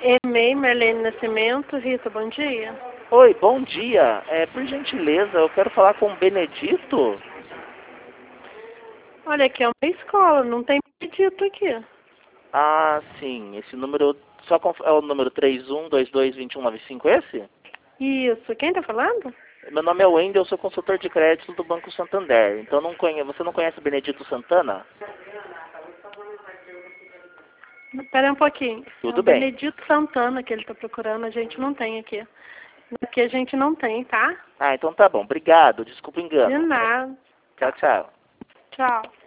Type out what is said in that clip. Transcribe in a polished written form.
E-mail, Marlene Nascimento. Rita, bom dia. Oi, bom dia. Por gentileza, eu quero falar com o Benedito. Olha, aqui é uma escola, não tem Benedito aqui. Ah, sim. Esse número é o número 31222195, esse? Isso, quem tá falando? Meu nome é Wendel, eu sou consultor de crédito do Banco Santander. Então você não conhece o Benedito Santana? Espera um pouquinho. É o Tudo bem. Benedito Santana que ele tá procurando, a gente não tem aqui. Aqui a gente não tem, tá? Ah, então tá bom. Obrigado. Desculpa o De engano. nada. Tchau, tchau. Tchau.